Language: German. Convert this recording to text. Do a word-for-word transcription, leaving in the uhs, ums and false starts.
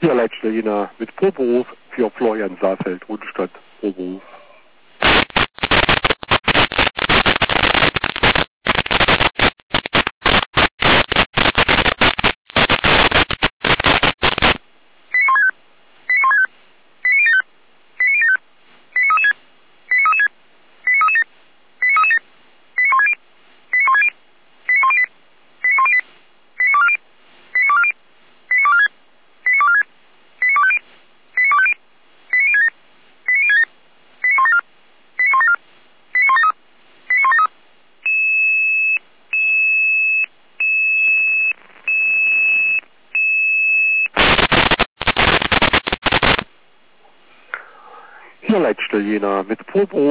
Hier Leitstelle Jena mit Proberuf für Florian Saalfeld, Rundstadt, Proberuf. Hier Leitstelle Jena mit Proberuf